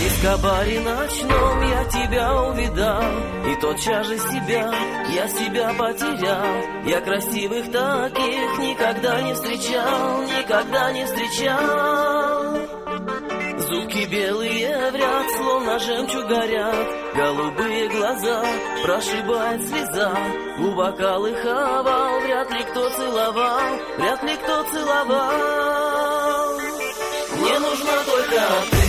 В Эскобаре ночном я тебя увидал, и тотчас же себя потерял. Я красивых таких никогда не встречал, никогда не встречал. Зубки белые в ряд, словно жемчуг горят, голубые глаза прошибает слеза. Губа колыховал, вряд ли кто целовал, вряд ли кто целовал. Мне нужна только ты.